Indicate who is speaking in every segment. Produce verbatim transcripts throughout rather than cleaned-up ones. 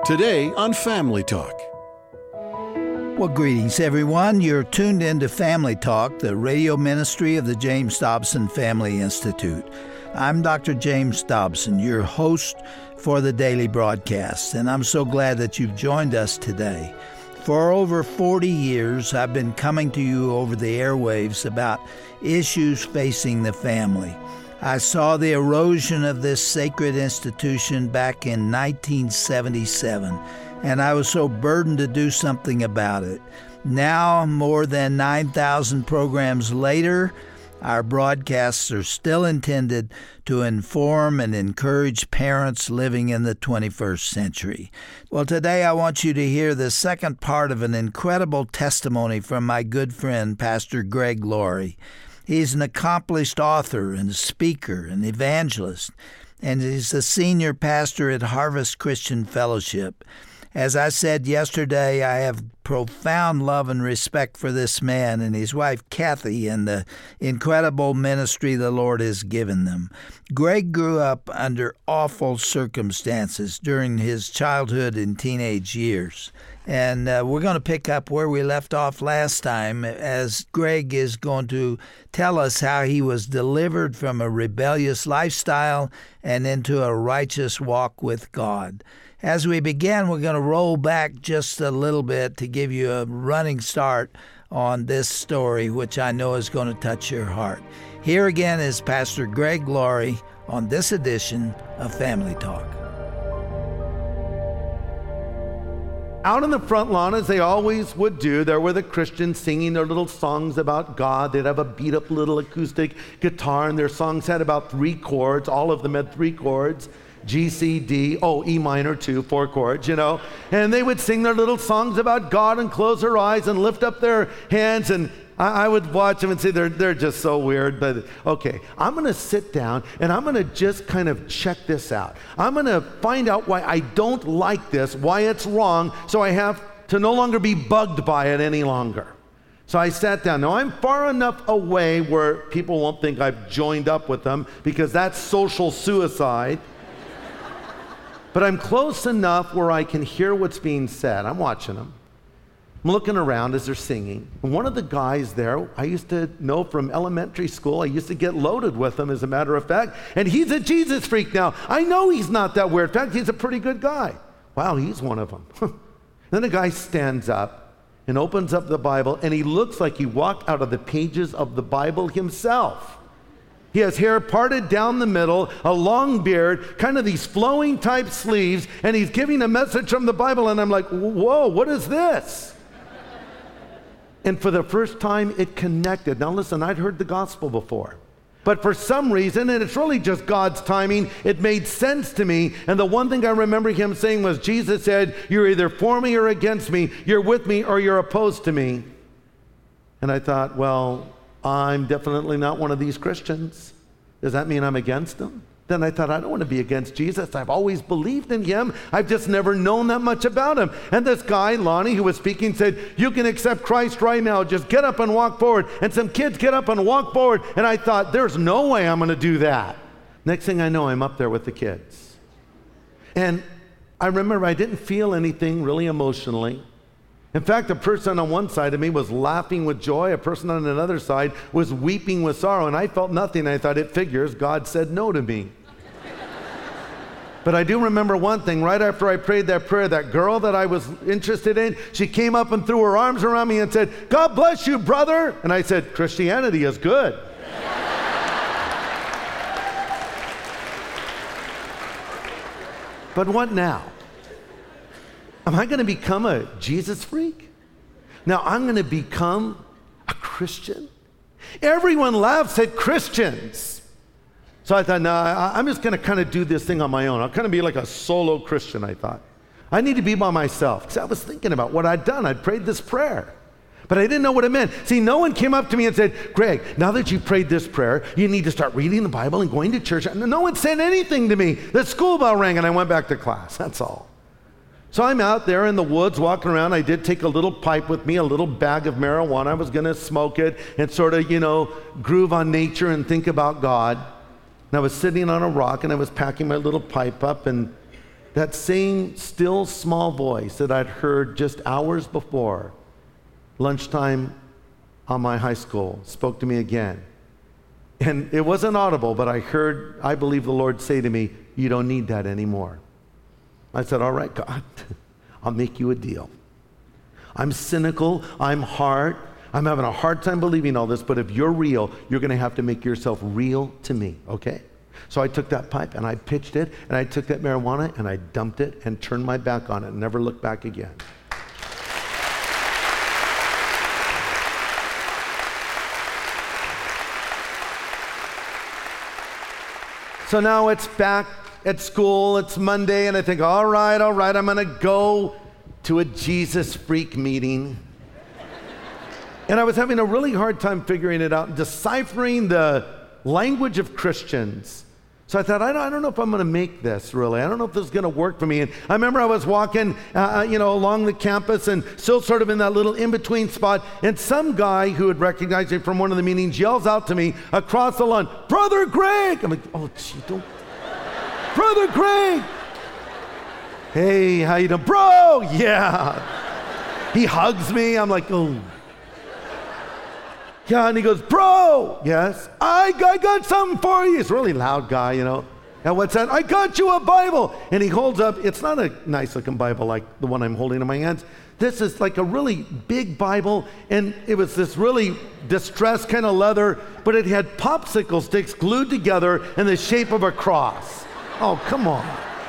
Speaker 1: Today on Family Talk.
Speaker 2: Well, greetings, everyone. You're tuned into Family Talk, the radio ministry of the James Dobson Family Institute. I'm Doctor James Dobson, your host for the daily broadcast, and I'm so glad that you've joined us today. For over forty years, I've been coming to you over the airwaves about issues facing the family. I saw the erosion of this sacred institution back in nineteen seventy-seven, and I was so burdened to do something about it. Now, more than nine thousand programs later, our broadcasts are still intended to inform and encourage parents living in the twenty-first century. Well, today I want you to hear the second part of an incredible testimony from my good friend, Pastor Greg Laurie. He's an accomplished author and speaker and evangelist, and he's a senior pastor at Harvest Christian Fellowship. As I said yesterday, I have profound love and respect for this man and his wife, Kathy, and the incredible ministry the Lord has given them. Greg grew up under awful circumstances during his childhood and teenage years. And uh, we're going to pick up where we left off last time as Greg is going to tell us how he was delivered from a rebellious lifestyle and into a righteous walk with God. As we begin, we're going to roll back just a little bit to give you a running start on this story, which I know is going to touch your heart. Here again is Pastor Greg Laurie on this edition of Family Talk.
Speaker 3: Out on the front lawn, as they always would do, there were the Christians singing their little songs about God. They'd have a beat-up little acoustic guitar, and their songs had about three chords. All of them had three chords. G, C, D, oh, E minor too, four chords, you know. And they would sing their little songs about God and close their eyes and lift up their hands. And I, I would watch them and say, they're, they're just so weird. But okay, I'm going to sit down and I'm going to just kind of check this out. I'm going to find out why I don't like this, why it's wrong, so I have to no longer be bugged by it any longer. So I sat down. Now, I'm far enough away where people won't think I've joined up with them, because that's social suicide. But I'm close enough where I can hear what's being said. I'm watching them. I'm looking around as they're singing. And one of the guys there, I used to know from elementary school. I used to get loaded with him, as a matter of fact. And he's a Jesus freak now. I know he's not that weird. In fact, he's a pretty good guy. Wow, he's one of them. Then a guy stands up and opens up the Bible, and he looks like he walked out of the pages of the Bible himself. He has hair parted down the middle, a long beard, kind of these flowing type sleeves, and he's giving a message from the Bible, and I'm like, whoa, what is this? And for the first time, it connected. Now listen, I'd heard the gospel before, but for some reason, and it's really just God's timing, it made sense to me. And the one thing I remember him saying was, Jesus said, you're either for me or against me, you're with me or you're opposed to me. And I thought, well, I'm definitely not one of these Christians. Does that mean I'm against them? Then I thought, I don't want to be against Jesus. I've always believed in him. I've just never known that much about him. And this guy, Lonnie, who was speaking, said, you can accept Christ right now. Just get up and walk forward. And some kids get up and walk forward. And I thought, there's no way I'm going to do that. Next thing I know, I'm up there with the kids. And I remember I didn't feel anything really emotionally. In fact, a person on one side of me was laughing with joy. A person on another side was weeping with sorrow. And I felt nothing. I thought, it figures. God said no to me. But I do remember one thing. Right after I prayed that prayer, that girl that I was interested in, she came up and threw her arms around me and said, God bless you, brother. And I said, Christianity is good. But what now? Am I going to become a Jesus freak? Now I'm going to become a Christian? Everyone laughs at Christians. So I thought, no, nah, I'm just going to kind of do this thing on my own. I'll kind of be like a solo Christian, I thought. I need to be by myself. Because I was thinking about what I'd done. I'd prayed this prayer. But I didn't know what it meant. See, no one came up to me and said, Greg, now that you prayed this prayer, you need to start reading the Bible and going to church. No one said anything to me. The school bell rang and I went back to class. That's all. So I'm out there in the woods walking around. I did take a little pipe with me, a little bag of marijuana. I was going to smoke it and sort of, you know, groove on nature and think about God. And I was sitting on a rock and I was packing my little pipe up, and that same still small voice that I'd heard just hours before, lunchtime on my high school, spoke to me again. And it wasn't audible, but I heard, I believe the Lord say to me, you don't need that anymore. I said, all right, God, I'll make you a deal. I'm cynical, I'm hard, I'm having a hard time believing all this, but if you're real, you're gonna have to make yourself real to me, okay? So I took that pipe and I pitched it, and I took that marijuana and I dumped it and turned my back on it and never looked back again. So now it's back at school, it's Monday, and I think, all right, all right, I'm gonna go to a Jesus freak meeting. And I was having a really hard time figuring it out, deciphering the language of Christians. So I thought, I don't, I don't know if I'm gonna make this really. I don't know if this is gonna work for me. And I remember I was walking, uh, you know, along the campus and still sort of in that little in-between spot, and some guy who had recognized me from one of the meetings yells out to me across the lawn, Brother Greg! I'm like, oh, gee, don't, Brother Greg! Hey, how you doing? Bro, yeah. He hugs me, I'm like, oh. Yeah, and he goes, bro, yes, I, I got something for you. He's a really loud guy, you know. And what's that? I got you a Bible. And he holds up, it's not a nice looking Bible like the one I'm holding in my hands. This is like a really big Bible, and it was this really distressed kind of leather, but it had popsicle sticks glued together in the shape of a cross. Oh, come on.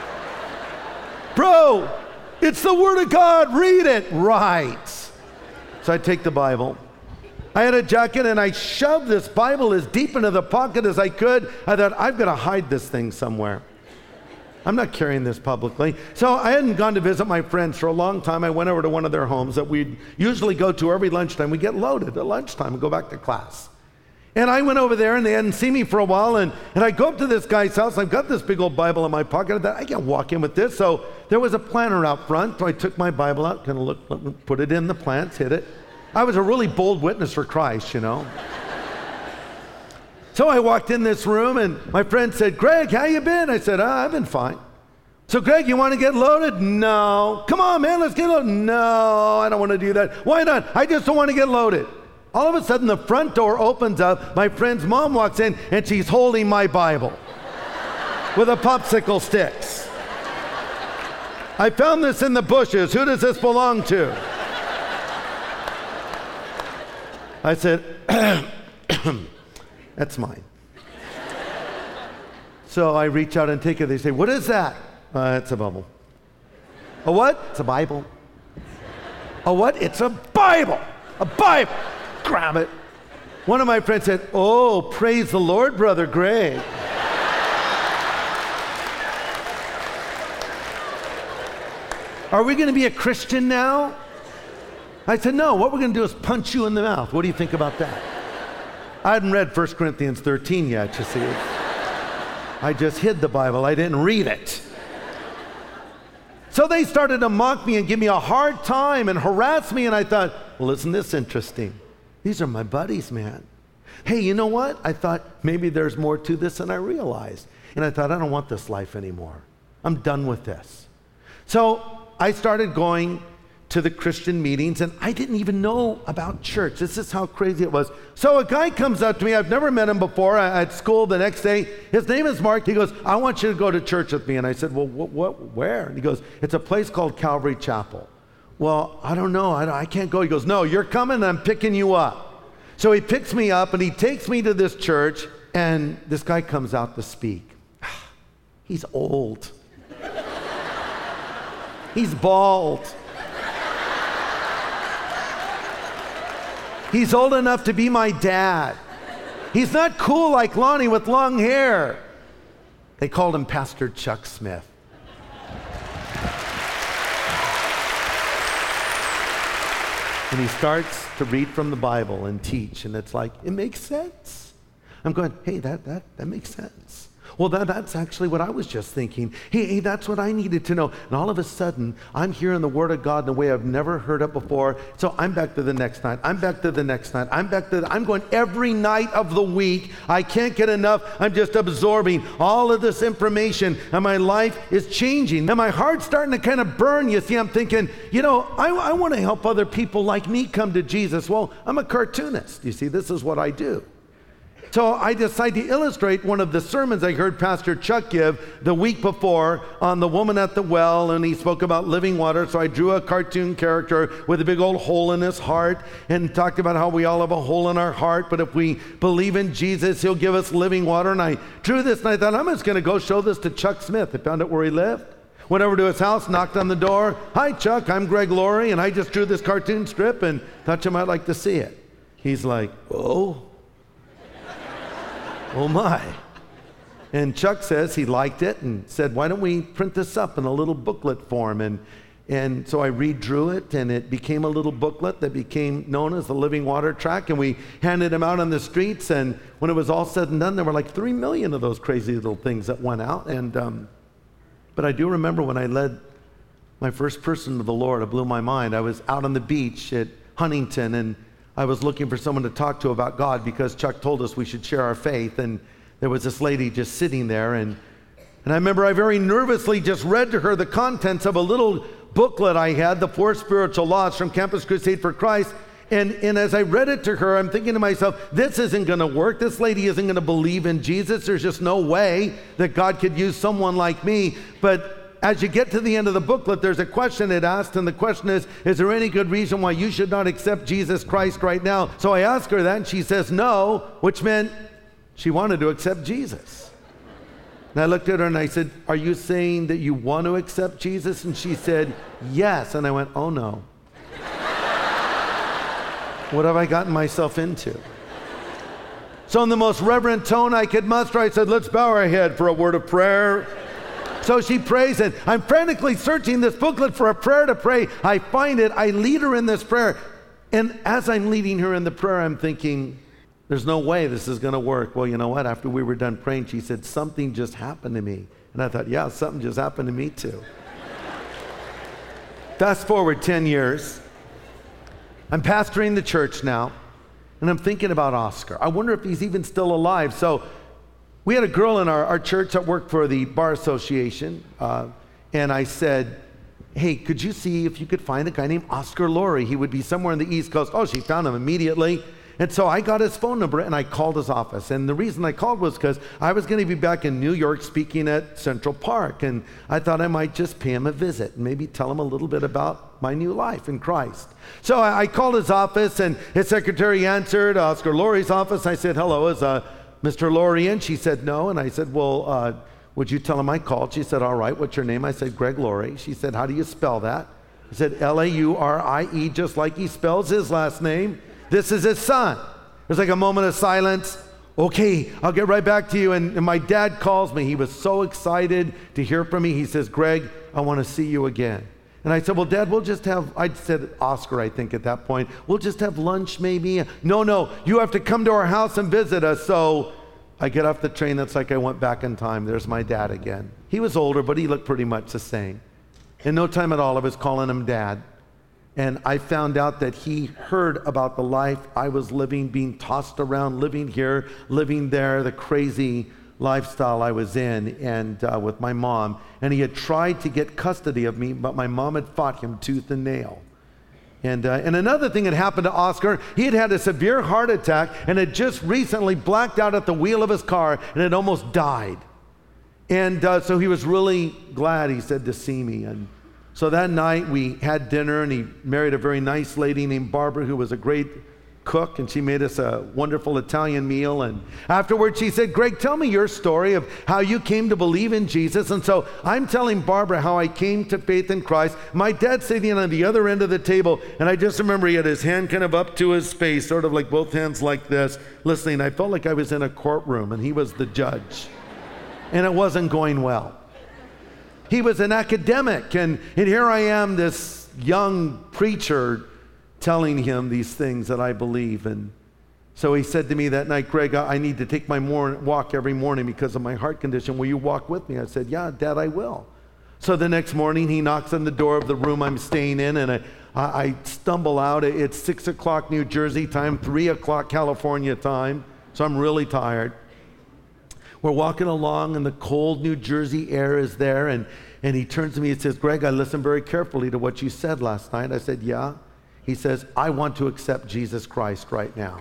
Speaker 3: Bro, it's the Word of God, read it. Right. So I take the Bible. I had a jacket and I shoved this Bible as deep into the pocket as I could. I thought, I've got to hide this thing somewhere. I'm not carrying this publicly. So I hadn't gone to visit my friends for a long time. I went over to one of their homes that we'd usually go to every lunchtime. We get loaded at lunchtime and go back to class. And I went over there and they hadn't seen me for a while. And, and I go up to this guy's house. I've got this big old Bible in my pocket. I thought, I can't walk in with this. So there was a planter out front. So I took my Bible out, kind of looked, put it in the plants, hit it. I was a really bold witness for Christ, you know. So I walked in this room and my friend said, Greg, how you been? I said, oh, I've been fine. So Greg, you want to get loaded? No. Come on, man, let's get loaded. No, I don't want to do that. Why not? I just don't want to get loaded. All of a sudden the front door opens up. My friend's mom walks in and she's holding my Bible with a popsicle sticks. I found this in the bushes. Who does this belong to? I said, that's mine. So I reach out and take it. They say, what is that? Uh, it's a Bible. A what? It's a Bible. A what? It's a Bible. A Bible. Grab it. One of my friends said, oh, praise the Lord, Brother Greg. Are we going to be a Christian now? I said, no, what we're going to do is punch you in the mouth. What do you think about that? I hadn't read First Corinthians thirteen yet, you see. I just hid the Bible. I didn't read it. So they started to mock me and give me a hard time and harass me, and I thought, well, isn't this interesting? These are my buddies, man. Hey, you know what? I thought maybe there's more to this than I realized. And I thought, I don't want this life anymore. I'm done with this. So I started going to the Christian meetings, and I didn't even know about church. This is how crazy it was. So a guy comes up to me. I've never met him before at school the next day. His name is Mark. He goes, I want you to go to church with me. And I said, well, what, what where? And he goes, it's a place called Calvary Chapel. Well, I don't know. I, I can't go. He goes, no, you're coming and I'm picking you up. So he picks me up and he takes me to this church, and this guy comes out to speak. He's old. He's bald. He's old enough to be my dad. He's not cool like Lonnie with long hair. They called him Pastor Chuck Smith. And he starts to read from the Bible and teach, and it's like, it makes sense. I'm going, hey, that, that, that makes sense. Well, that, that's actually what I was just thinking. Hey, hey, that's what I needed to know. And all of a sudden, I'm hearing the Word of God in a way I've never heard it before. So I'm back to the next night. I'm back to the next night. I'm back to the, I'm going every night of the week. I can't get enough. I'm just absorbing all of this information, and my life is changing. And my heart's starting to kind of burn. You see, I'm thinking, you know, I, I want to help other people like me come to Jesus. Well, I'm a cartoonist. You see, this is what I do. So I decided to illustrate one of the sermons I heard Pastor Chuck give the week before on the woman at the well, and he spoke about living water. So I drew a cartoon character with a big old hole in his heart and talked about how we all have a hole in our heart, but if we believe in Jesus, he'll give us living water. And I drew this, and I thought, I'm just going to go show this to Chuck Smith. I found out where he lived. Went over to his house, knocked on the door. Hi, Chuck, I'm Greg Laurie, and I just drew this cartoon strip and thought you might like to see it. He's like, oh. Oh my. And Chuck says he liked it and said, why don't we print this up in a little booklet form? And, and so I redrew it, and it became a little booklet that became known as the Living Water Track, and we handed them out on the streets, and when it was all said and done, there were like three million of those crazy little things that went out. And um, but I do remember when I led my first person to the Lord, it blew my mind. I was out on the beach at Huntington, and I was looking for someone to talk to about God because Chuck told us we should share our faith, and there was this lady just sitting there, and and I remember I very nervously just read to her the contents of a little booklet I had, The Four Spiritual Laws from Campus Crusade for Christ, and, and as I read it to her, I'm thinking to myself, this isn't going to work. This lady isn't going to believe in Jesus. There's just no way that God could use someone like me. But as you get to the end of the booklet, there's a question it asked, and the question is, is there any good reason why you should not accept Jesus Christ right now? So I asked her that, and she says no, which meant she wanted to accept Jesus. And I looked at her and I said, are you saying that you want to accept Jesus? And she said, yes. And I went, oh no. What have I gotten myself into? So in the most reverent tone I could muster, I said, let's bow our head for a word of prayer. So she prays, and I'm frantically searching this booklet for a prayer to pray. I find it, I lead her in this prayer. And as I'm leading her in the prayer, I'm thinking, there's no way this is going to work. Well, you know what? After we were done praying, she said, something just happened to me. And I thought, yeah, something just happened to me too. Fast forward ten years. I'm pastoring the church now, and I'm thinking about Oscar. I wonder if he's even still alive. So we had a girl in our, our church that worked for the Bar Association, uh, and I said, hey, could you see if you could find a guy named Oscar Laurie? He would be somewhere in the East Coast. Oh, she found him immediately. And so I got his phone number, and I called his office. And the reason I called was because I was going to be back in New York speaking at Central Park, and I thought I might just pay him a visit and maybe tell him a little bit about my new life in Christ. So I, I called his office, and his secretary answered, Oscar Laurie's office. I said, hello, is uh, Mister Laurie in? She said, no. And I said, well, uh, would you tell him I called? She said, all right, what's your name? I said, Greg Laurie. She said, how do you spell that? I said, L A U R I E, just like he spells his last name. This is his son. There's like a moment of silence. Okay, I'll get right back to you. And, and my dad calls me. He was so excited to hear from me. He says, Greg, I want to see you again. And I said, well, Dad, we'll just have, I said Oscar, I think at that point, we'll just have lunch maybe. No, no, you have to come to our house and visit us. So I get off the train. That's like I went back in time. There's my dad again. He was older, but he looked pretty much the same. In no time at all, I was calling him Dad. And I found out that he heard about the life I was living, being tossed around, living here, living there, the crazy lifestyle I was in, and uh, with my mom. And he had tried to get custody of me, but my mom had fought him tooth and nail. And, uh, and another thing had happened to Oscar. He had had a severe heart attack and had just recently blacked out at the wheel of his car and had almost died. And uh, so he was really glad, he said, to see me. And so that night we had dinner, and he married a very nice lady named Barbara, who was a great cook, and she made us a wonderful Italian meal. And afterwards she said, Greg, tell me your story of how you came to believe in Jesus. And so I'm telling Barbara how I came to faith in Christ. My dad sitting on the other end of the table, and I just remember he had his hand kind of up to his face, sort of like both hands like this, listening. I felt like I was in a courtroom, and he was the judge, and it wasn't going well. He was an academic, and, and here I am, this young preacher, telling him these things that I believe. And So he said to me that night, Greg, I need to take my mor- walk every morning because of my heart condition. Will you walk with me? I said, yeah, Dad, I will. So the next morning, he knocks on the door of the room I'm staying in, and I, I stumble out. It's six o'clock New Jersey time, three o'clock California time, so I'm really tired. We're walking along, and the cold New Jersey air is there, and, and he turns to me and says, Greg, I listened very carefully to what you said last night. I said, yeah. He says, I want to accept Jesus Christ right now.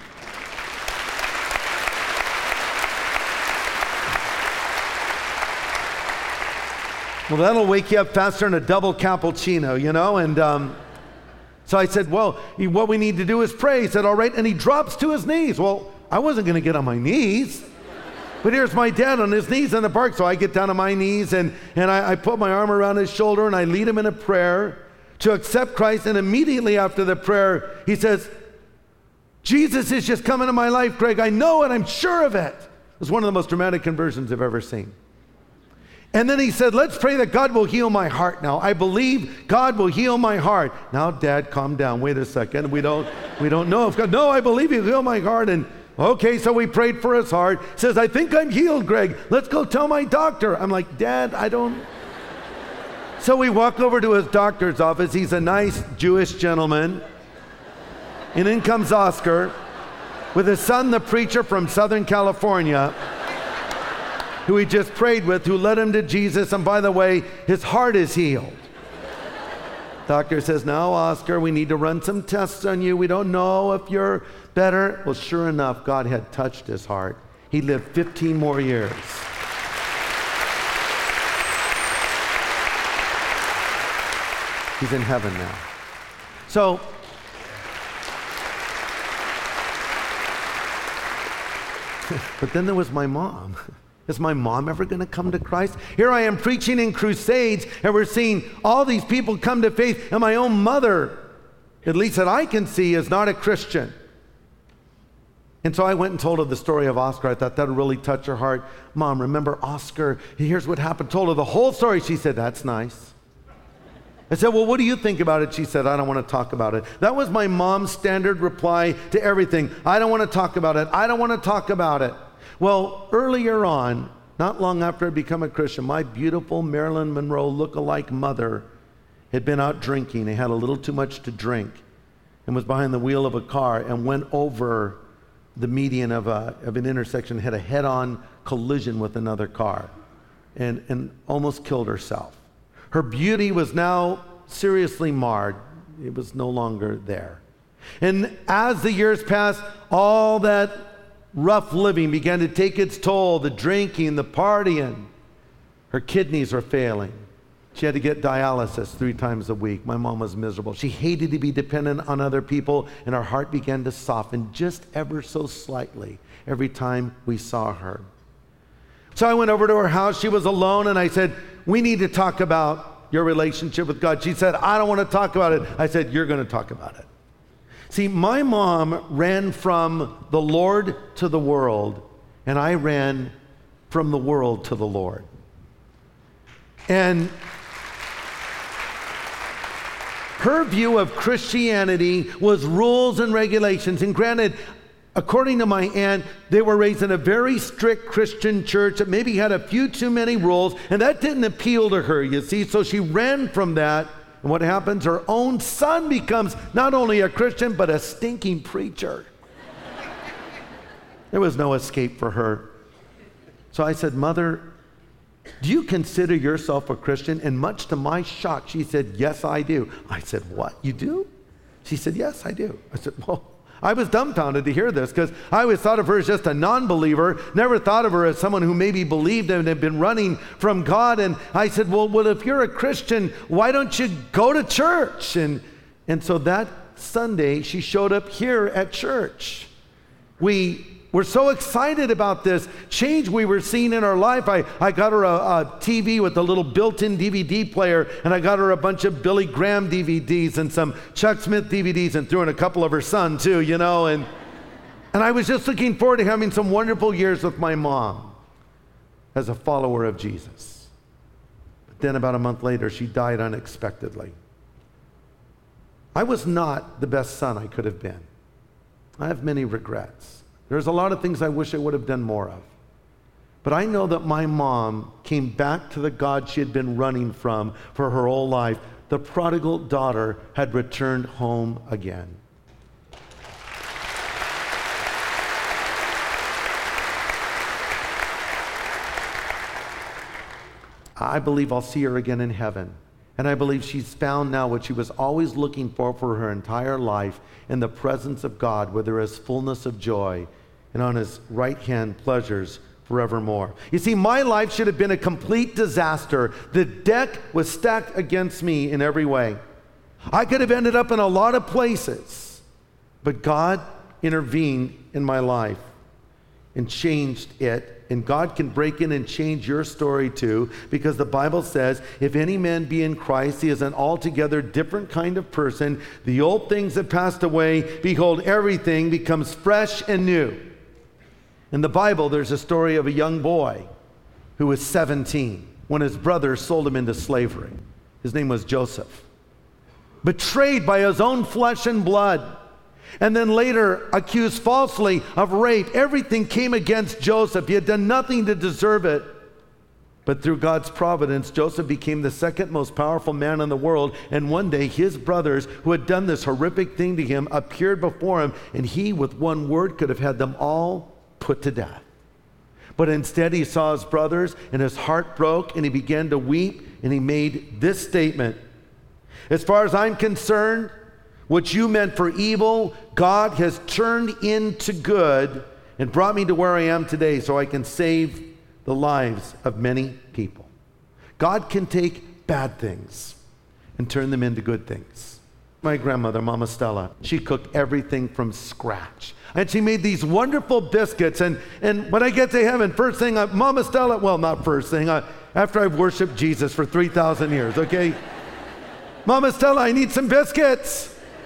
Speaker 3: Well, that'll wake you up faster than a double cappuccino, you know? And um, so I said, well, he, what we need to do is pray. He said, all right. And he drops to his knees. Well, I wasn't going to get on my knees. But here's my dad on his knees in the park. So I get down on my knees, and, and I, I put my arm around his shoulder, and I lead him in a prayer to accept Christ. And immediately after the prayer, he says, Jesus is just coming to my life, Greg. I know it. I'm sure of it. It was one of the most dramatic conversions I've ever seen. And then he said, let's pray that God will heal my heart now. I believe God will heal my heart. Now, Dad, calm down. Wait a second. We don't, we don't know if God, no, I believe he'll heal my heart. And okay, so we prayed for his heart. He says, I think I'm healed, Greg. Let's go tell my doctor. I'm like, Dad, I don't. So we walk over to his doctor's office. He's a nice Jewish gentleman. And in comes Oscar with his son, the preacher from Southern California, who he just prayed with, who led him to Jesus. And by the way, his heart is healed. Doctor says, now, Oscar, we need to run some tests on you. We don't know if you're better. Well, sure enough, God had touched his heart. He lived fifteen more years. He's in heaven now. So, but then there was my mom. Is my mom ever going to come to Christ? Here I am preaching in crusades, and we're seeing all these people come to faith, and my own mother, at least that I can see, is not a Christian. And so I went and told her the story of Oscar. I thought that would really touch her heart. Mom, remember Oscar? Here's what happened. Told her the whole story. She said, that's nice. I said, well, what do you think about it? She said, I don't want to talk about it. That was my mom's standard reply to everything. I don't want to talk about it. I don't want to talk about it. Well, earlier on, not long after I became a Christian, my beautiful Marilyn Monroe look-alike mother had been out drinking and had a little too much to drink and was behind the wheel of a car and went over the median of, a, of an intersection, had a head-on collision with another car and, and almost killed herself. Her beauty was now seriously marred. It was no longer there. And as the years passed, all that rough living began to take its toll, the drinking, the partying. Her kidneys were failing. She had to get dialysis three times a week. My mom was miserable. She hated to be dependent on other people, and her heart began to soften just ever so slightly every time we saw her. So I went over to her house. She was alone, and I said, we need to talk about your relationship with God. She said, I don't want to talk about it. I said, you're going to talk about it. See, my mom ran from the Lord to the world, and I ran from the world to the Lord. And her view of Christianity was rules and regulations. And granted, according to my aunt, they were raised in a very strict Christian church that maybe had a few too many rules, and that didn't appeal to her, you see. So she ran from that. And what happens? Her own son becomes not only a Christian, but a stinking preacher. There was no escape for her. So I said, Mother, do you consider yourself a Christian? And much to my shock, she said, yes, I do. I said, what, you do? She said, yes, I do. I said, well, I was dumbfounded to hear this because I always thought of her as just a non-believer, never thought of her as someone who maybe believed and had been running from God. And I said, well, well, if you're a Christian, why don't you go to church? And, and so that Sunday, she showed up here at church. We were so excited about this change we were seeing in our life. I, I got her a, a T V with a little built-in D V D player, and I got her a bunch of Billy Graham D V Ds and some Chuck Smith D V Ds, and threw in a couple of her son too, you know. And, and I was just looking forward to having some wonderful years with my mom as a follower of Jesus. But then about a month later, she died unexpectedly. I was not the best son I could have been. I have many regrets. There's a lot of things I wish I would have done more of. But I know that my mom came back to the God she had been running from for her whole life. The prodigal daughter had returned home again. I believe I'll see her again in heaven. And I believe she's found now what she was always looking for for her entire life, in the presence of God, where there is fullness of joy, and on his right hand pleasures forevermore. You see, my life should have been a complete disaster. The deck was stacked against me in every way. I could have ended up in a lot of places, but God intervened in my life and changed it. And God can break in and change your story too, because the Bible says, if any man be in Christ, he is an altogether different kind of person. The old things have passed away. Behold, everything becomes fresh and new. In the Bible, there's a story of a young boy who was seventeen when his brothers sold him into slavery. His name was Joseph. Betrayed by his own flesh and blood, and then later accused falsely of rape. Everything came against Joseph. He had done nothing to deserve it. But through God's providence, Joseph became the second most powerful man in the world. And one day, his brothers, who had done this horrific thing to him, appeared before him, and he, with one word, could have had them all put to death. But instead, he saw his brothers, and his heart broke, and he began to weep, and he made this statement: as far as I'm concerned, what you meant for evil, God has turned into good and brought me to where I am today so I can save the lives of many people. God can take bad things and turn them into good things. My grandmother, Mama Stella, she cooked everything from scratch. And she made these wonderful biscuits. And, and when I get to heaven, first thing, I, Mama Stella, well, not first thing, I, after I've worshiped Jesus for three thousand years, okay? Mama Stella, I need some biscuits.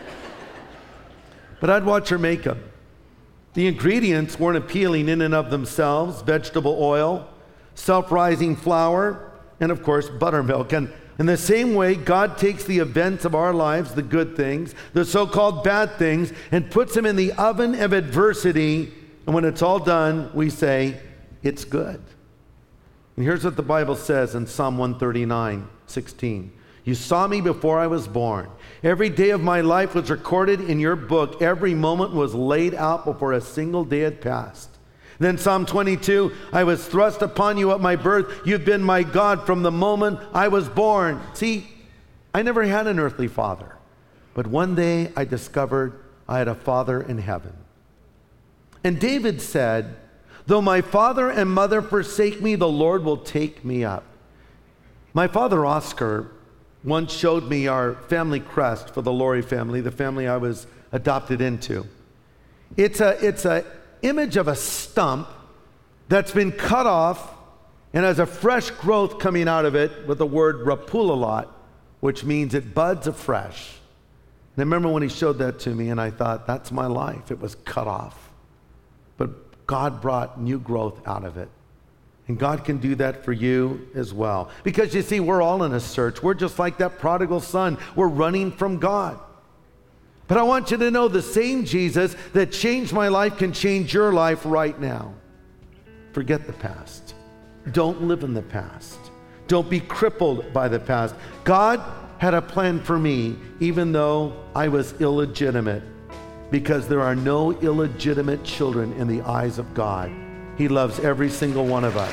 Speaker 3: But I'd watch her make them. The ingredients weren't appealing in and of themselves: vegetable oil, self-rising flour, and of course, buttermilk. And in the same way, God takes the events of our lives, the good things, the so-called bad things, and puts them in the oven of adversity. And when it's all done, we say, it's good. And here's what the Bible says in Psalm one thirty-nine, sixteen. You saw me before I was born. Every day of my life was recorded in your book. Every moment was laid out before a single day had passed. Then Psalm twenty-two, I was thrust upon you at my birth. You've been my God from the moment I was born. See, I never had an earthly father, but one day I discovered I had a father in heaven. And David said, though my father and mother forsake me, the Lord will take me up. My father, Oscar, once showed me our family crest for the Laurie family, the family I was adopted into. It's a it's a image of a stump that's been cut off and has a fresh growth coming out of it with the word rapulalot, which means it buds afresh. And I remember when he showed that to me, and I thought, that's my life. It was cut off. But God brought new growth out of it. And God can do that for you as well. Because you see, we're all in a search. We're just like that prodigal son. We're running from God. But I want you to know the same Jesus that changed my life can change your life right now. Forget the past. Don't live in the past. Don't be crippled by the past. God had a plan for me, even though I was illegitimate, because there are no illegitimate children in the eyes of God. He loves every single one of us.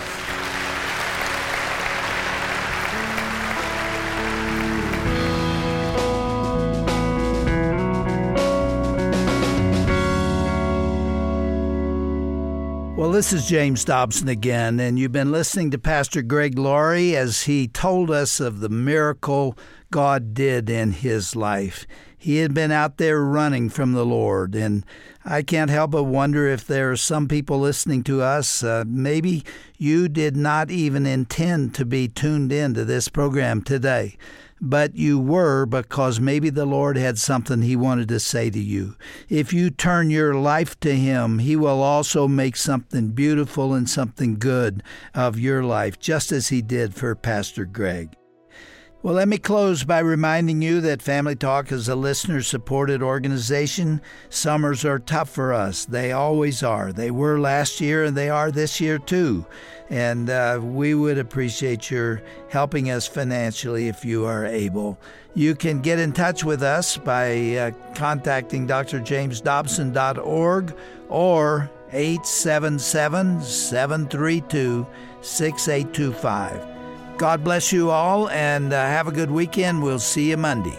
Speaker 2: Well, this is James Dobson again, and you've been listening to Pastor Greg Laurie as he told us of the miracle God did in his life. He had been out there running from the Lord, and I can't help but wonder if there are some people listening to us. Uh, maybe you did not even intend to be tuned into this program today, but you were, because maybe the Lord had something He wanted to say to you. If you turn your life to Him, He will also make something beautiful and something good of your life, just as He did for Pastor Greg. Well, let me close by reminding you that Family Talk is a listener-supported organization. Summers are tough for us. They always are. They were last year, and they are this year, too. And uh, we would appreciate your helping us financially if you are able. You can get in touch with us by uh, contacting d r james dobson dot org or eight seven seven, seven three two, six eight two five. God bless you all, and uh, have a good weekend. We'll see you Monday.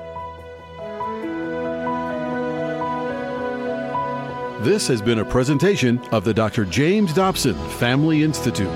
Speaker 1: This has been a presentation of the Doctor James Dobson Family Institute.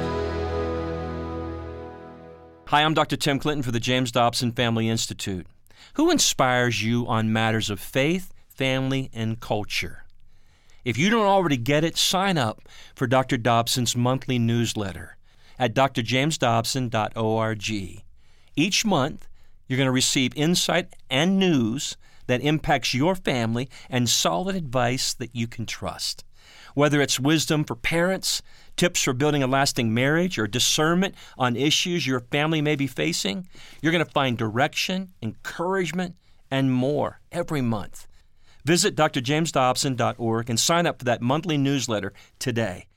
Speaker 4: Hi, I'm Doctor Tim Clinton for the James Dobson Family Institute. Who inspires you on matters of faith, family, and culture? If you don't already get it, sign up for Doctor Dobson's monthly newsletter at d r james dobson dot org. Each month, you're going to receive insight and news that impacts your family and solid advice that you can trust. Whether it's wisdom for parents, tips for building a lasting marriage, or discernment on issues your family may be facing, you're going to find direction, encouragement, and more every month. Visit d r james dobson dot org and sign up for that monthly newsletter today.